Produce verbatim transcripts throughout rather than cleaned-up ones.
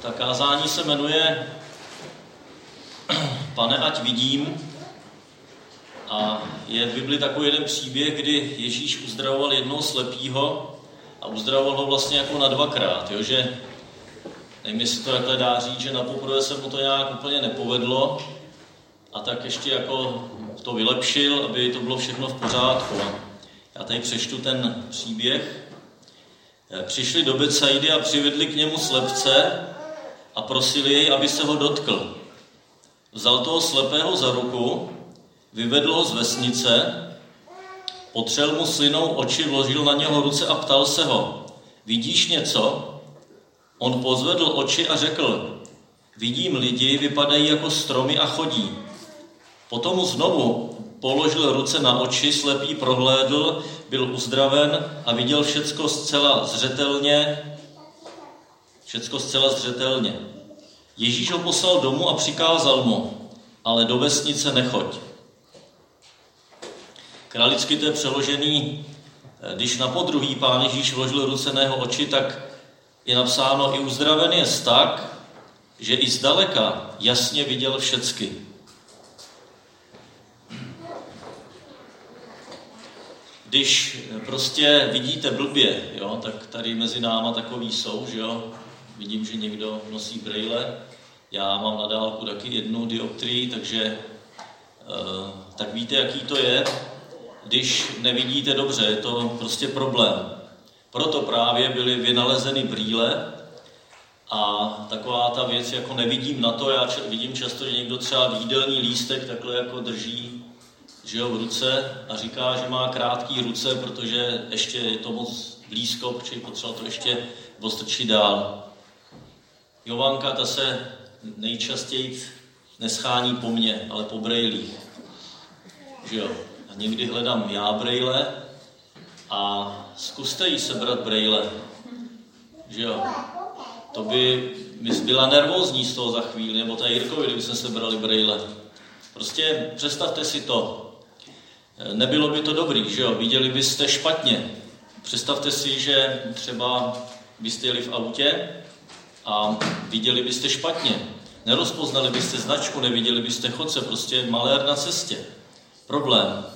Ta kázání se jmenuje Pane, ať vidím. A je v Bibli takový jeden příběh, kdy Ježíš uzdravoval jednoho slepýho a uzdravoval ho vlastně jako na dvakrát, jo? Že nevím, jestli to takhle dá říct, že napoprvé se mu to nějak úplně nepovedlo a tak ještě jako to vylepšil, aby to bylo všechno v pořádku. Já tady přečtu ten příběh. Přišli do Betsaidy a přivedli k němu slepce a prosili jej, aby se ho dotkl. Vzal toho slepého za ruku, vyvedl ho z vesnice, potřel mu slinou oči, vložil na něho ruce a ptal se ho, vidíš něco? On pozvedl oči a řekl, vidím lidi, vypadají jako stromy a chodí. Potom mu znovu položil ruce na oči, slepý prohlédl, byl uzdraven a viděl všecko zcela zřetelně, všecko zcela zřetelně. Ježíš ho poslal domů a přikázal mu, ale do vesnice nechoď. Kralicky to je přeložený, když na podruhý Pán Ježíš vložil ruce na jeho oči, tak je napsáno, i uzdraven jest tak, že i zdaleka jasně viděl všecky. Když prostě vidíte blbě, jo, tak tady mezi náma takový jsou, že jo. Vidím, že někdo nosí brejle. Já mám na dálku taky jednu dioptrii, takže uh, tak víte, jaký to je. Když nevidíte dobře, je to prostě problém. Proto právě byly vynalezeny brýle a taková ta věc, jako nevidím na to, já vidím často, že někdo třeba jídelní lístek takhle jako drží, že jo, v ruce a říká, že má krátký ruce, protože ještě je to moc blízko, protože potřeba to ještě ostrčit dál. Jovanka, ta se nejčastěji neschání po mně, ale po brejlích. Že jo? A někdy hledám já brejle a zkuste jí sebrat brejle. Že jo? To by mi byla nervózní z toho za chvíli, nebo ta Jirkovi, kdyby jsme sebrali brejle. Prostě představte si to. Nebylo by to dobrý, že jo? Viděli byste špatně. Představte si, že třeba byste jeli v autě a viděli byste špatně. Nerozpoznali byste značku, neviděli byste chodce, prostě malér na cestě. Problém.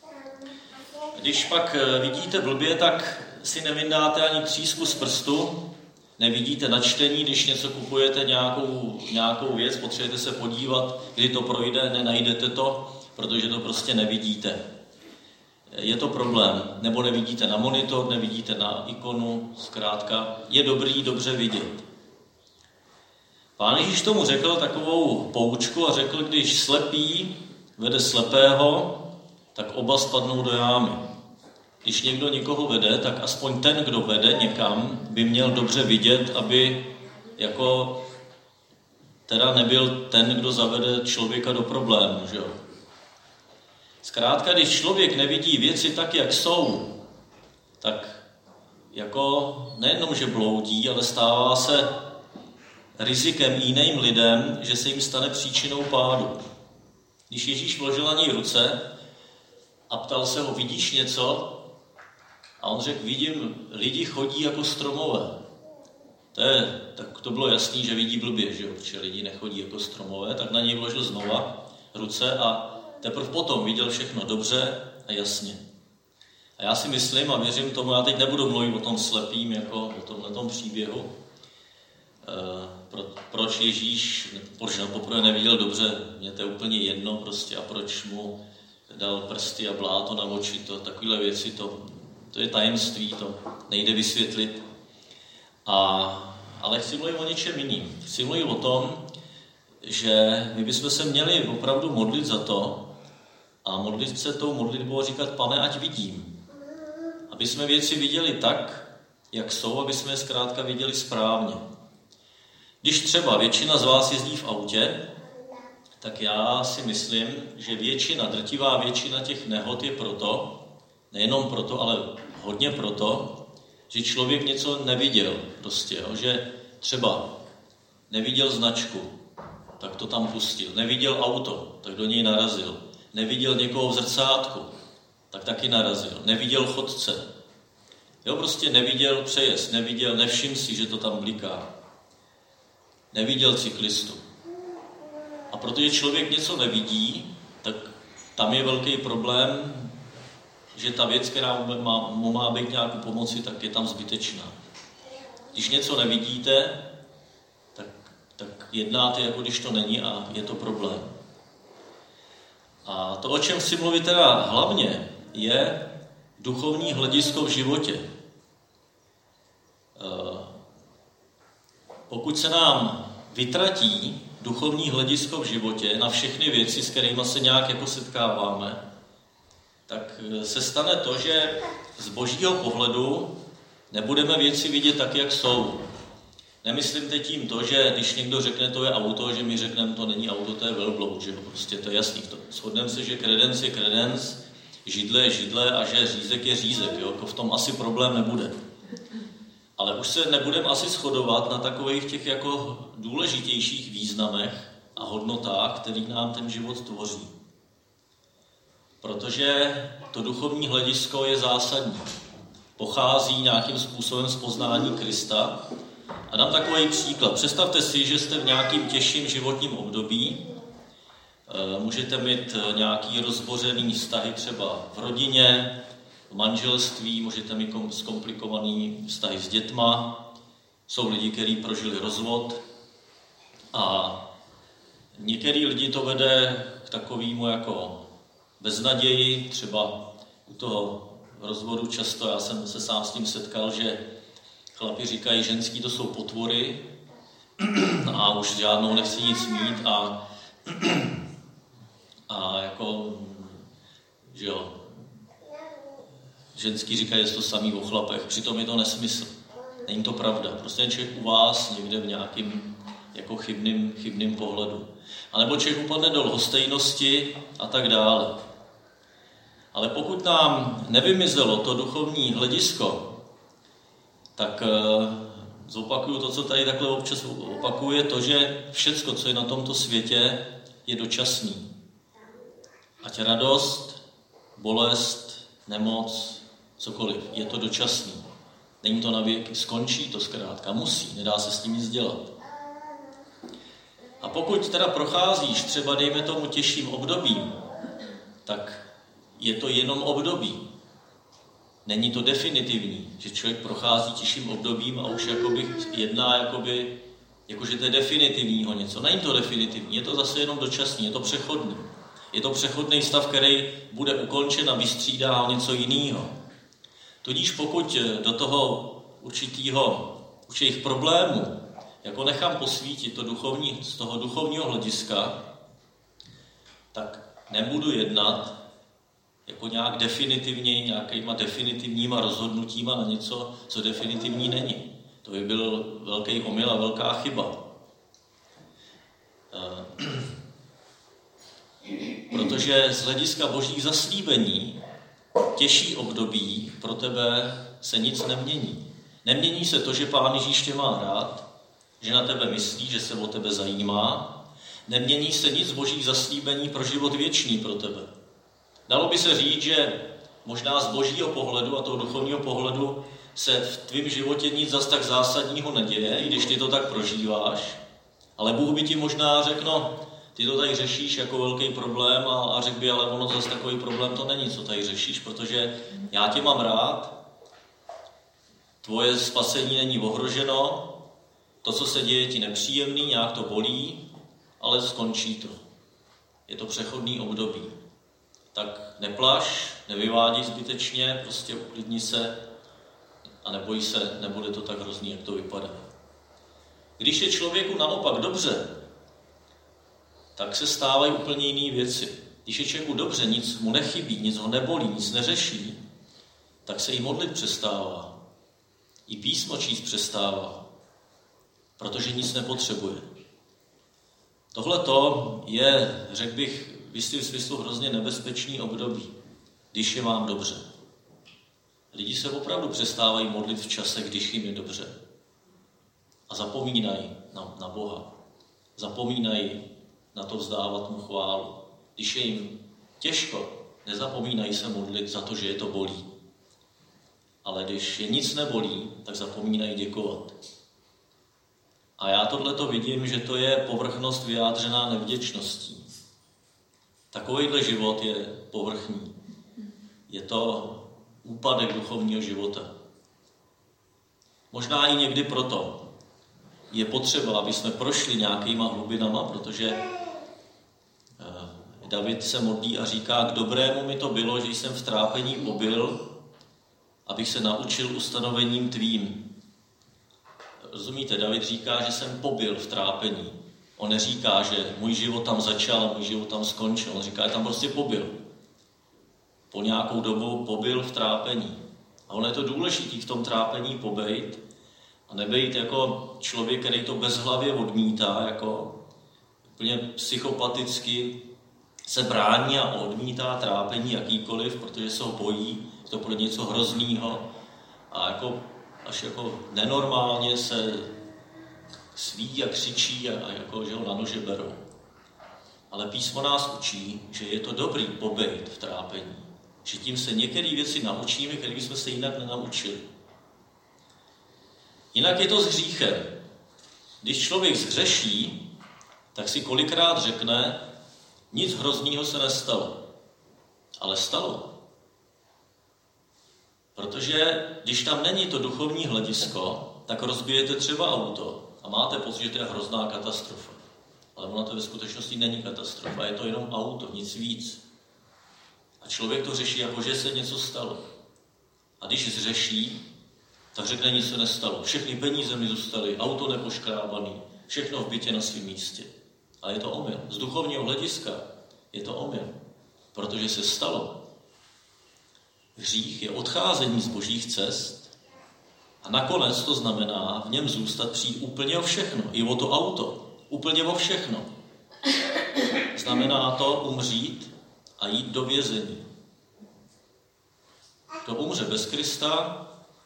Když pak vidíte blbě, tak si nevyndáte ani třísku z prstu, nevidíte na čtení, když něco kupujete, nějakou, nějakou věc, potřebujete se podívat, kdy to projde, nenajdete to, protože to prostě nevidíte. Je to problém. Nebo nevidíte na monitor, nevidíte na ikonu, zkrátka je dobrý dobře vidět. Pán Ježíš tomu řekl takovou poučku a řekl, když slepý vede slepého, tak oba spadnou do jámy. Když někdo někoho vede, tak aspoň ten, kdo vede někam, by měl dobře vidět, aby jako teda nebyl ten, kdo zavede člověka do problému, že jo? Zkrátka, když člověk nevidí věci tak, jak jsou, tak jako nejenom, že bloudí, ale stává se rizikem jiným lidem, že se jim stane příčinou pádu. Když Ježíš vložil na něj ruce a ptal se ho, vidíš něco? A on řekl, vidím, lidi chodí jako stromové. To, je, tak to bylo jasný, že vidí blbě, že jo? Protože lidi nechodí jako stromové, tak na něj vložil znova ruce a teprve potom viděl všechno dobře a jasně. A já si myslím a věřím tomu, já teď nebudu mluvit o tom slepým, jako o tomhle tom příběhu, Pro, proč Ježíš, proč na poprvé neviděl dobře, mě to je úplně jedno prostě a proč mu dal prsty a bláto na oči, to, takovéhle věci, to, to je tajemství, to nejde vysvětlit. A, ale chci mluvit o něčem jiným. Chci mluvit o tom, že my bychom se měli opravdu modlit za to a modlit se tou modlitbou a říkat, Pane, ať vidím. Aby jsme věci viděli tak, jak jsou, aby jsme je zkrátka viděli správně. Když třeba většina z vás jezdí v autě, tak já si myslím, že většina, drtivá většina těch nehod je proto, nejenom proto, ale hodně proto, že člověk něco neviděl prostě, jo? Že třeba neviděl značku, tak to tam pustil, neviděl auto, tak do něj narazil, neviděl někoho v zrcátku, tak taky narazil, neviděl chodce, jo, prostě neviděl přejezd, neviděl, nevšiml si, že to tam bliká. neviděl cyklistu. A protože člověk něco nevidí, tak tam je velký problém, že ta věc, která mu má, mu má být nějakou pomoci, tak je tam zbytečná. Když něco nevidíte, tak, tak jednáte, jako když to není a je to problém. A to, o čem chci mluvit teda hlavně, je duchovní hledisko v životě. Pokud se nám vytratí duchovní hledisko v životě na všechny věci, s kterými se nějak jako setkáváme, tak se stane to, že z božího pohledu nebudeme věci vidět tak, jak jsou. Nemyslím teď tím to, že když někdo řekne, to je auto, že my řekneme, to není auto, to je velbloud, že prostě to je jasný. Shodneme se, že kredens je kredens, židle je židle a že řízek je řízek. Jo? V tom asi problém nebude. Ale už se nebudeme asi shodovat na takových těch jako důležitějších významech a hodnotách, který nám ten život tvoří. Protože to duchovní hledisko je zásadní. Pochází nějakým způsobem z poznání Krista. A dám takový příklad. Představte si, že jste v nějakým těžším životním období. Můžete mít nějaký rozbořený vztahy třeba v rodině, v manželství, můžete mít zkomplikovaný vztahy s dětma. Jsou lidi, kteří prožili rozvod. A některý lidi to vede k takovému jako beznaději, třeba u toho rozvodu často, já jsem se sám s tím setkal, že chlapi říkají, ženský to jsou potvory a už žádnou nechci nic mít a, a jako, že jo, ženský říkají, že to samý o chlapech, přitom je to nesmysl. Není to pravda. Prostě je člověk u vás někde v nějakým jako chybným, chybným pohledu. A nebo člověk upadne do lhostejnosti a tak dále. Ale pokud nám nevymizelo to duchovní hledisko, tak zopakuju to, co tady takhle občas opakuje, to, že všecko, co je na tomto světě, je dočasný. Ať radost, bolest, nemoc, cokoliv, je to dočasný. Není to na věky, skončí to zkrátka, musí, nedá se s tím nic dělat. A pokud teda procházíš třeba, dejme tomu, těžším obdobím, tak je to jenom období. Není to definitivní, že člověk prochází těžším obdobím a už jakoby jedná, jakoby, jakože to je definitivního něco. Není to definitivní, je to zase jenom dočasný, je to přechodný. Je to přechodný stav, který bude ukončen a vystřídá o něco jiného. Tudíž pokud do toho určitýho, určitých problémů jako nechám posvítit to duchovní, z toho duchovního hlediska, tak nebudu jednat jako nějak definitivně, nějakýma definitivníma rozhodnutíma na něco, co definitivní není. To by byl velký omyl a velká chyba. Protože z hlediska božích zaslíbení těžší období pro tebe se nic nemění. Nemění se to, že Pán Ježíš tě má rád, že na tebe myslí, že se o tebe zajímá. Nemění se nic z božích zaslíbení pro život věčný pro tebe. Dalo by se říct, že možná z božího pohledu a toho duchovního pohledu se v tvém životě nic zas tak zásadního neděje, i když ty to tak prožíváš, ale Bůh by ti možná řekl, no, ty to tady řešíš jako velký problém a, a řekl by, ale ono zase takový problém to není, co tady řešíš, protože já tě mám rád, tvoje spasení není ohroženo, to, co se děje, je ti nepříjemný, nějak to bolí, ale skončí to. Je to přechodný období. Tak neplaš, nevyvádí zbytečně, prostě uklidni se a neboj se, nebude to tak hrozný, jak to vypadá. Když je člověku naopak dobře, tak se stávají úplně jiné věci. Když je člověku dobře, nic mu nechybí, nic ho nebolí, nic neřeší, tak se i modlit přestává. I písmo číst přestává, protože nic nepotřebuje. Tohleto je, řekl bych, v jistém smyslu hrozně nebezpečný období, když je vám dobře. Lidi se opravdu přestávají modlit v čase, když jim je dobře. A zapomínají na, na Boha. Zapomínají na to vzdávat mu chválu. Když je jim těžko, nezapomínají se modlit za to, že je to bolí. Ale když je nic nebolí, tak zapomínají děkovat. A já tohleto vidím, že to je povrchnost vyjádřená nevděčností. Takovýhle život je povrchní. Je to úpadek duchovního života. Možná i někdy proto je potřeba, aby jsme prošli nějakýma hlubinama, protože David se modlí a říká, k dobrému mi to bylo, že jsem v trápení pobyl, abych se naučil ustanovením tvým. Rozumíte, David říká, že jsem pobyl v trápení. On neříká, že můj život tam začal a můj život tam skončil. On říká, že tam prostě pobyl. Po nějakou dobu pobyl v trápení. A ono je to důležitý v tom trápení pobejt a nebejt jako člověk, který to bezhlavě odmítá, jako úplně psychopaticky se brání a odmítá trápení jakýkoliv, protože se ho bojí, je to pro něco hroznýho a jako, až jako nenormálně se sví a křičí a, a jako, že ho na nože berou. Ale písmo nás učí, že je to dobrý pobejt v trápení. Že tím se některé věci naučíme, které bychom se jinak nenaučili. Jinak je to s hříchem. Když člověk zhřeší, tak si kolikrát řekne, nic hroznýho se nestalo. Ale stalo. Protože když tam není to duchovní hledisko, tak rozbijete třeba auto a máte pocit, že to je hrozná katastrofa. Ale ona to ve skutečnosti není katastrofa, je to jenom auto, nic víc. A člověk to řeší, jako že se něco stalo. A když zřeší, tak řekne, nic se nestalo. Všechny peníze mi zůstaly, auto nepoškrábaný, všechno v bytě na svém místě. A je to omyl. Z duchovního hlediska je to omyl, protože se stalo. Hřích je odcházení z božích cest a nakonec to znamená v něm zůstat, přijít úplně o všechno, i o to auto, úplně o všechno. Znamená to umřít a jít do vězení. Kdo umře bez Krista,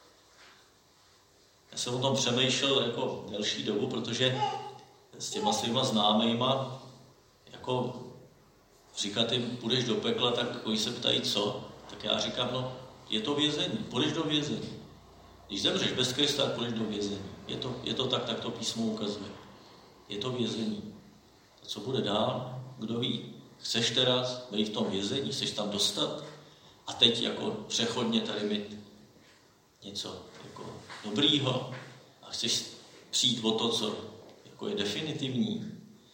já jsem o tom přemýšlel jako delší dobu, protože s těma svýma známejma, jako říkat jim, půjdeš do pekla, tak oni se ptají, co? Tak já říkám, no, je to vězení, půjdeš do vězení. Když zemřeš bez Krista, tak půjdeš do vězení. Je to, je to tak, tak to písmo ukazuje. Je to vězení. A co bude dál? Kdo ví? Chceš teraz být v tom vězení, chceš tam dostat a teď jako přechodně tady mít něco jako dobrýho a chceš přijít o to, co jako je definitivní.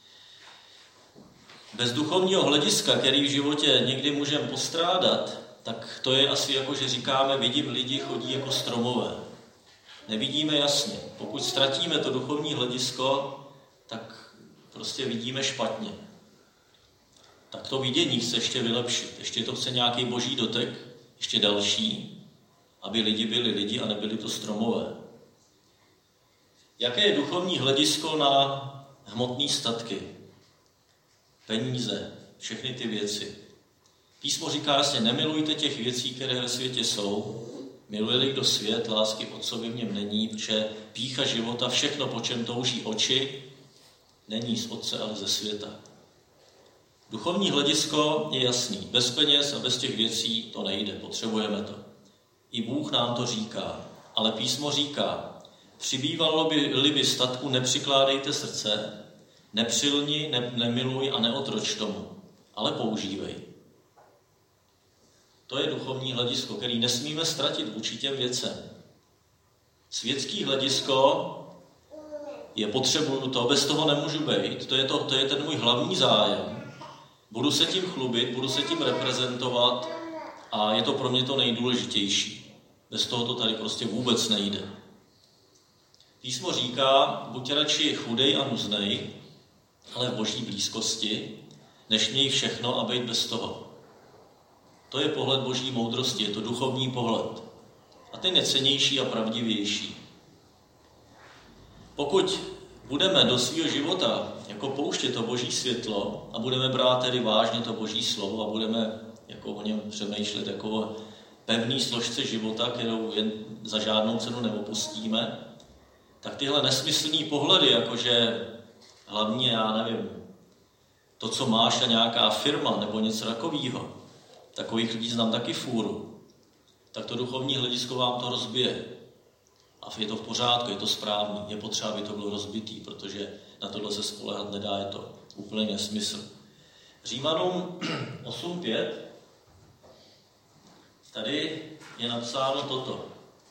Bez duchovního hlediska, který v životě někdy můžeme postrádat, tak to je asi jako, že říkáme, vidím lidi chodí jako stromové. Nevidíme jasně. Pokud ztratíme to duchovní hledisko, tak prostě vidíme špatně. Tak to vidění chce ještě vylepšit. Ještě to chce nějaký boží dotek, ještě další, aby lidi byli lidi a nebyli to stromové. Jaké je duchovní hledisko na hmotné statky? Peníze, všechny ty věci. Písmo říká jasně, nemilujte těch věcí, které ve světě jsou. Miluje-li kdo svět, lásky Otcovi v něm není, protože pýcha života, všechno, po čem touží oči, není z Otce, ale ze světa. Duchovní hledisko je jasný. Bez peněz a bez těch věcí to nejde, potřebujeme to. I Bůh nám to říká. Ale písmo říká, přibývalo-li by statku, nepřikládejte srdce, nepřilni, ne, nemiluj a neotroč tomu, ale používej. To je duchovní hledisko, který nesmíme ztratit vůči těm věcem. Světský hledisko je potřebuju to, bez toho nemůžu být, to je, to, to je ten můj hlavní zájem. Budu se tím chlubit, budu se tím reprezentovat a je to pro mě to nejdůležitější. Bez toho to tady prostě vůbec nejde. Písmo říká, buď radši chudej a nuznej, ale v boží blízkosti, než měj všechno a být bez toho. To je pohled boží moudrosti, je to duchovní pohled. A ten je cennější a pravdivější. Pokud budeme do svého života jako pouštět to boží světlo a budeme brát tedy vážně to boží slovo a budeme jako o něm přemýšlet jako o pevný složce života, kterou jen za žádnou cenu neopustíme, tak tyhle nesmyslný pohledy, jakože hlavně, já nevím, to, co máš a nějaká firma nebo něco takového, takových lidí znám taky fůru, tak to duchovní hledisko vám to rozbije. A a je to v pořádku, je to správný, je potřeba, aby to bylo rozbitý, protože na tohle se spoléhat nedá, je to úplně nesmysl. Římanům osm pět, tady je napsáno toto.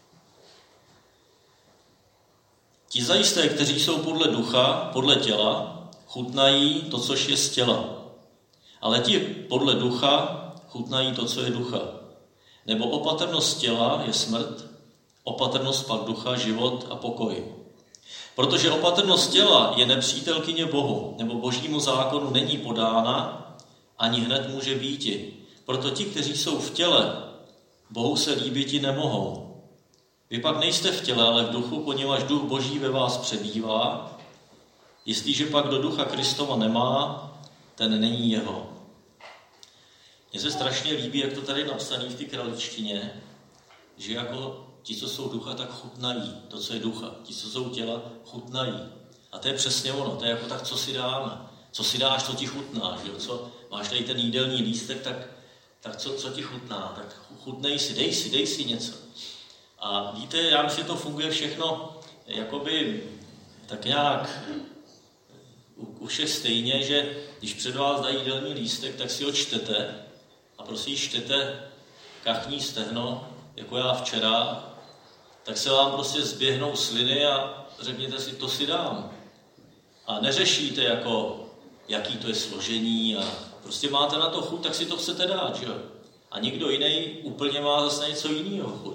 Ti zajisté, kteří jsou podle ducha, podle těla, chutnají to, což je z těla. Ale ti podle ducha chutnají to, co je ducha. Nebo opatrnost těla je smrt, opatrnost pak ducha, život a pokoj. Protože opatrnost těla je nepřítelkyně Bohu, nebo božímu zákonu není podána, ani hned může býti. Proto ti, kteří jsou v těle, Bohu se líbiti nemohou. Vy pak nejste v těle, ale v duchu, poněvadž duch boží ve vás přebývá. Jestliže pak do ducha Kristova nemá, ten není jeho. Mně se strašně líbí, jak to tady napsané v té kraličtině, že jako ti, co jsou ducha, tak chutnají to, co je ducha. Ti, co jsou těla, chutnají. A to je přesně ono, to je jako tak, co si dáme. Co si dáš, co ti chutná. Že? Co, máš tady ten jídelní lístek, tak, tak co, co ti chutná? Tak chutnej si, dej si, dej si něco. A víte, já myslím, že to funguje všechno jakoby tak nějak u, u všech stejně, že když před vás dají jídelní lístek, tak si ho čtete a prostě čtete kachní stehno, jako já včera, tak se vám prostě zběhnou sliny a řekněte si, to si dám. A neřešíte, jako, jaký to je složení a prostě máte na to chuť, tak si to chcete dát, že jo? A někdo jiný úplně má zase něco jiného chuť.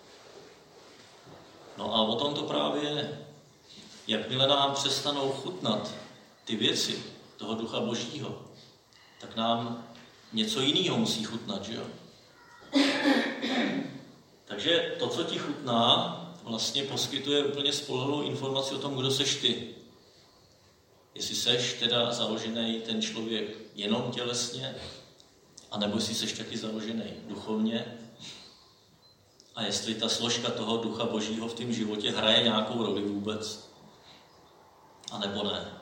No a o tom to právě je. Jakmile nám přestanou chutnat ty věci toho ducha božího, tak nám něco jiného musí chutnat, že jo? Takže to, co ti chutná, vlastně poskytuje úplně spolehlivou informaci o tom, kdo seš ty. Jestli seš teda založený ten člověk jenom tělesně, anebo jestli seš taky založený duchovně, a jestli ta složka toho ducha božího v tom životě hraje nějakou roli vůbec, anebo ne.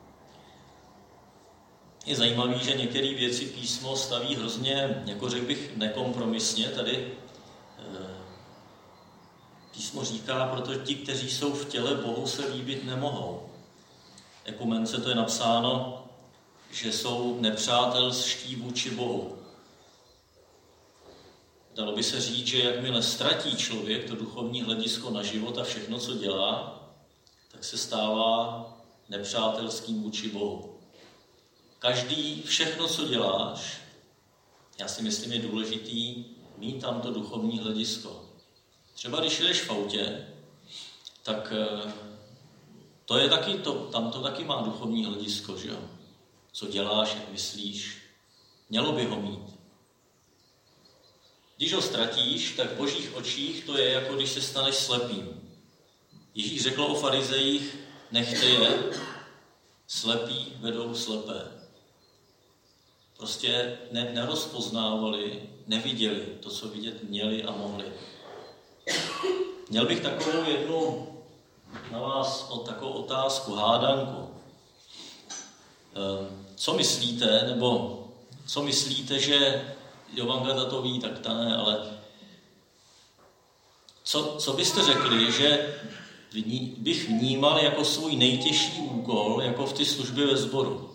Je zajímavý, že některé věci písmo staví hrozně, jako řekl bych, nekompromisně. Tady písmo říká, protože ti, kteří jsou v těle, Bohu se líbit nemohou. Ekumence to je napsáno, že jsou nepřátelští vůči Bohu. Dalo by se říct, že jakmile ztratí člověk to duchovní hledisko na život a všechno, co dělá, tak se stává nepřátelským vůči Bohu. Každý, všechno, co děláš, já si myslím, je důležitý mít tam to duchovní hledisko. Třeba když jdeš v autě, tak to je taky to, tam to taky má duchovní hledisko, že jo? Co děláš, jak myslíš, mělo by ho mít. Když ho ztratíš, tak v božích očích to je jako když se staneš slepým. Ježíš řekl o farizejích, nechte je, slepí vedou slepé. Prostě ne, nerozpoznávali, neviděli to, co vidět měli a mohli. Měl bych takovou jednu na vás o takovou otázku, hádanku. Co myslíte, nebo co myslíte, že Jovanka to ví, tak ta ne, ale co, co byste řekli, že bych vnímal jako svůj nejtěžší úkol, jako v té službě ve sboru?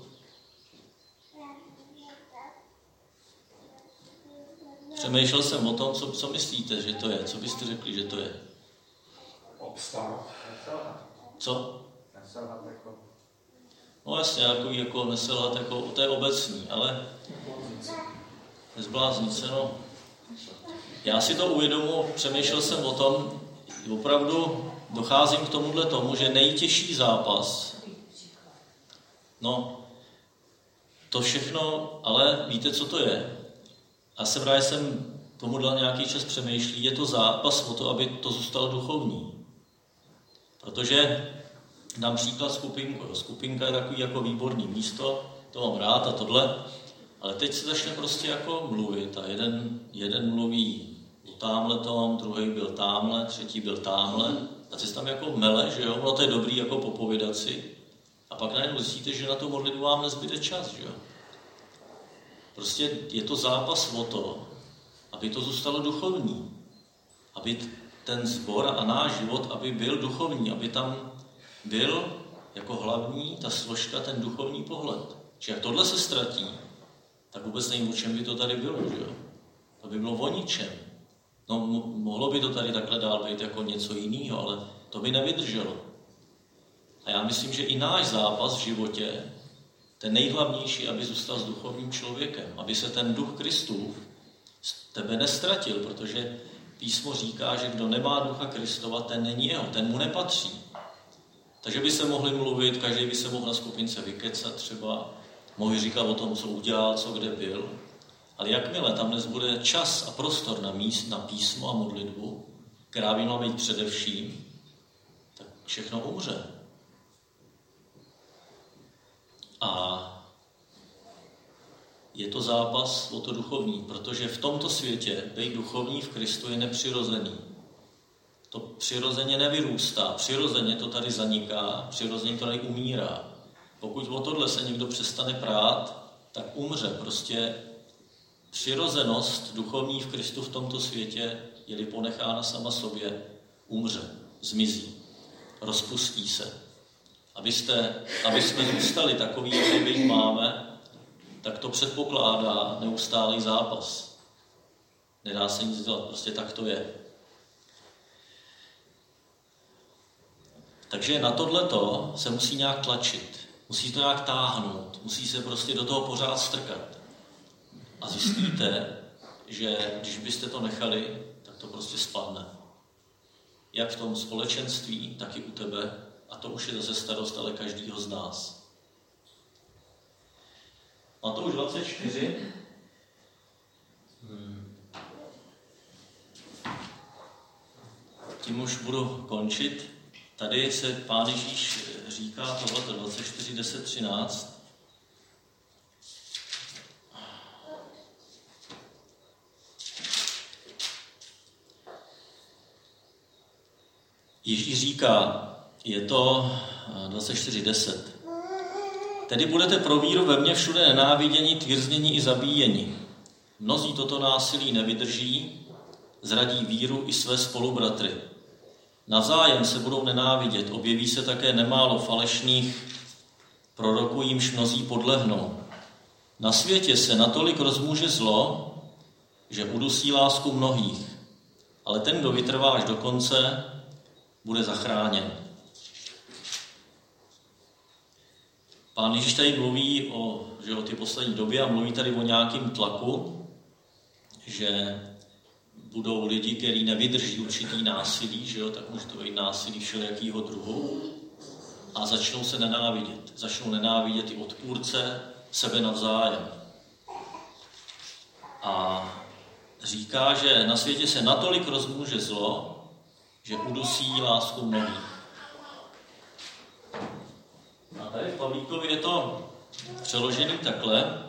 Přemýšlel jsem o tom, co, co myslíte, že to je, co byste řekli, že to je. Obstát. Co? Neselhat jako... No jasně, jako, jako neselhat, jako, to je obecný, ale nezbláznit se, no. Já si to uvědomuji, přemýšlel jsem o tom, opravdu docházím k tomuhle tomu, že nejtěžší zápas, no, to všechno, ale víte, co to je? Já jsem rád, jsem tomu dal nějaký čas přemýšlí, je to zápas o to, aby to zůstalo duchovní. Protože dám příklad skupinku. Skupinka je takový jako výborný místo, to mám rád a tohle, ale teď se začne prostě jako mluvit a jeden, jeden mluví o támhletom, druhý byl támhle, třetí byl támhle a se tam jako mele, že jo, ono to je dobrý jako popovědat si a pak najednou zjistíte, že na to modlitbu vám nezbyde čas, že jo. Prostě je to zápas o to, aby to zůstalo duchovní. Aby ten sbor a náš život, aby byl duchovní, aby tam byl jako hlavní ta složka, ten duchovní pohled. Že jak tohle se ztratí, tak vůbec nevím, o čem by to tady bylo, že jo? To by bylo o ničem. No, mohlo by to tady takhle dál být jako něco jiného, ale to by nevydrželo. A já myslím, že i náš zápas v životě, ten nejhlavnější, aby zůstal s duchovním člověkem, aby se ten duch Kristův z tebe nestratil, protože písmo říká, že kdo nemá ducha Kristova, ten není jeho, ten mu nepatří. Takže by se mohli mluvit, každý by se mohl na skupince vykecat třeba, mohli říkat o tom, co udělal, co kde byl. Ale jakmile tam dnes bude čas a prostor na míst, na písmo a modlitbu, která by měla být především, tak všechno umře. A je to zápas o to duchovní, protože v tomto světě být duchovní v Kristu je nepřirozený. To přirozeně nevyrůstá, přirozeně to tady zaniká, přirozeně to tady umírá. Pokud o tohle se někdo přestane prát, tak umře. Prostě přirozenost duchovní v Kristu v tomto světě, je-li ponechána sama sobě, umře, zmizí, rozpustí se. Abyste, aby jsme zůstali takový, jaký být máme, tak to předpokládá neustálý zápas. Nedá se nic dělat, prostě tak to je. Takže na tohleto se musí nějak tlačit, musí to nějak táhnout, musí se prostě do toho pořád strkat. A zjistíte, že když byste to nechali, tak to prostě spadne. Jak v tom společenství, tak i u tebe. A to už je zase starost, ale každýho z nás. Matouš dvacet čtyři. Hmm. Tím už budu končit. Tady se Pán Ježíš říká tohleto dvacet čtyři, deset, třináct. Ježíš říká, je to dvacet čtyři deset. Tedy budete pro víru ve mně všude nenáviděni, tvírzněni i zabíjeni. Mnozí toto násilí nevydrží, zradí víru i své spolubratry. Navzájem se budou nenávidět, objeví se také nemálo falešných proroků, jimž mnozí podlehnou. Na světě se natolik rozmůže zlo, že udusí lásku mnohých, ale ten, kdo vytrvá až do konce, bude zachráněn. Pán Ježíš tady mluví o, že o ty poslední době a mluví tady o nějakém tlaku, že budou lidi, kteří nevydrží určitý násilí, že jo, tak může to být násilí všelijakýho druhu a začnou se nenávidět. Začnou nenávidět i odpůrce, sebe navzájem. A říká, že na světě se natolik rozmůže zlo, že udusí lásku mnohých. A tady v Pavlíkovi je to přeložený takhle.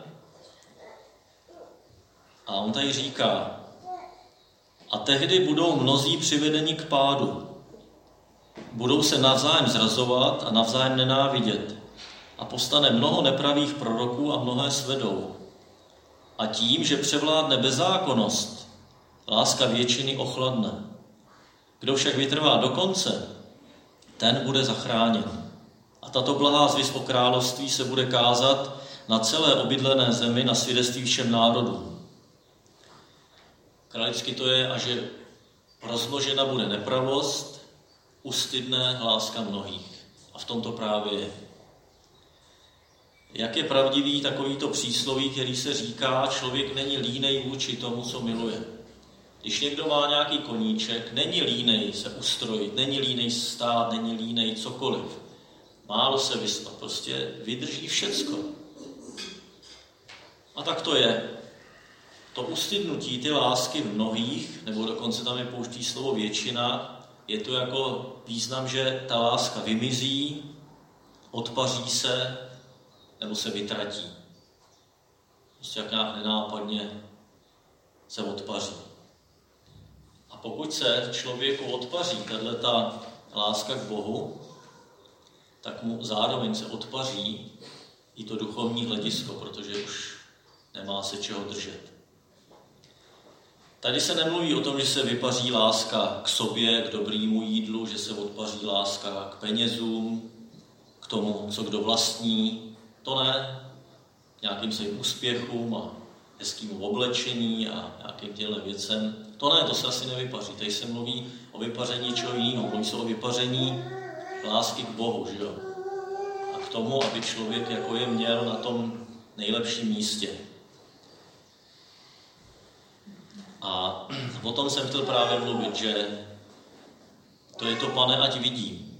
A on tady říká, a tehdy budou mnozí přivedeni k pádu. Budou se navzájem zrazovat a navzájem nenávidět. A povstane mnoho nepravých proroků a mnohé svedou. A tím, že převládne bezzákonnost, láska většiny ochladne. Kdo však vytrvá do konce, ten bude zachráněn. A tato blahá zvěst o království se bude kázat na celé obydlené zemi na svědectví všem národům. Kralicky to je, a že rozmnožena bude nepravost, ustydne láska mnohých. A v tom to právě je. Jak je pravdivý takovýto přísloví, který se říká, člověk není línej vůči tomu, co miluje. Když někdo má nějaký koníček, není línej se ustrojit, není línej stát, není línej cokoliv. Málo se vyspat, prostě vydrží všecko. A tak to je. To ustydnutí ty lásky v mnohých, nebo dokonce tam je pouští slovo většina, je to jako význam, že ta láska vymizí, odpaří se, nebo se vytratí. Prostě jak nějak nenápadně se odpaří. A pokud se člověku odpaří tato láska k Bohu, tak mu zároveň se odpaří i to duchovní hledisko, protože už nemá se čeho držet. Tady se nemluví o tom, že se vypaří láska k sobě, k dobrému jídlu, že se odpaří láska k penězům, k tomu, co kdo vlastní. To ne. Nějakým svým úspěchům a hezkým oblečení a nějakým těmhle věcem. To ne, to se asi nevypaří. Tady se mluví o vypaření čeho jiného. Mluví se o vypaření lásky k Bohu, že jo? A k tomu, aby člověk jako je měl na tom nejlepším místě. A o tom jsem chtěl právě mluvit, že to je to, Pane, ať vidím.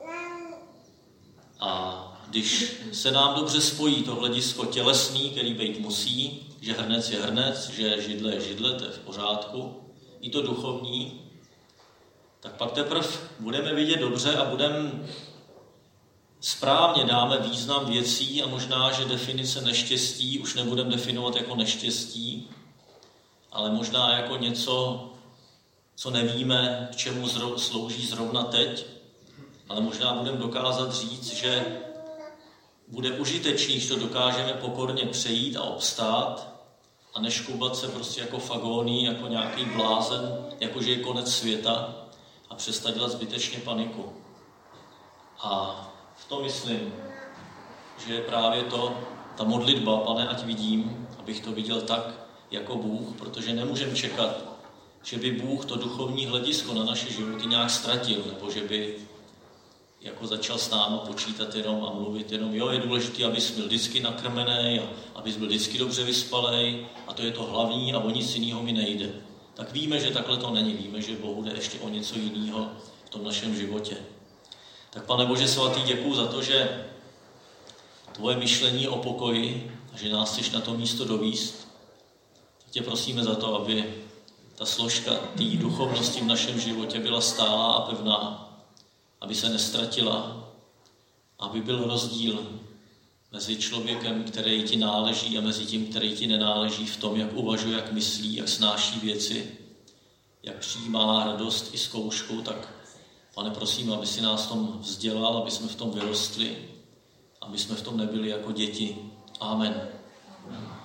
A když se nám dobře spojí to hledisko tělesný, který být musí, že hrnec je hrnec, že židle je židle, to je v pořádku, i to duchovní, tak pak teprve budeme vidět dobře a budeme správně dáme význam věcí a možná, že definice neštěstí už nebudeme definovat jako neštěstí, ale možná jako něco, co nevíme, k čemu zro- slouží zrovna teď, ale možná budeme dokázat říct, že bude užitečný, když to dokážeme pokorně přejít a obstát a neškubat se prostě jako fagóní, jako nějaký blázen, jako že je konec světa a přestat dělat zbytečně paniku. A v tom myslím, že je právě to, ta modlitba, Pane, ať vidím, abych to viděl tak, jako Bůh, protože nemůžeme čekat, že by Bůh to duchovní hledisko na naše životy nějak ztratil, nebo že by jako začal s námi počítat jenom a mluvit jenom, jo, je důležité, abys byl vždycky nakrmený a abys byl vždycky dobře vyspalej a to je to hlavní a o nic jiného mi nejde. Tak víme, že takhle to není, víme, že Bohu jde ještě o něco jiného v tom našem životě. Tak Pane Bože svatý, děkuju za to, že tvoje myšlení o pokoji a že nás chceš na to místo dovíst. Tak tě prosíme za to, aby ta složka té duchovnosti v našem životě byla stálá a pevná, aby se nestratila, aby byl rozdíl mezi člověkem, který ti náleží a mezi tím, který ti nenáleží v tom, jak uvažuje, jak myslí, jak snáší věci, jak přijímá radost i zkoušku, tak Pane, prosím, aby si nás v tom vzdělal, aby jsme v tom vyrostli, aby jsme v tom nebyli jako děti. Amen.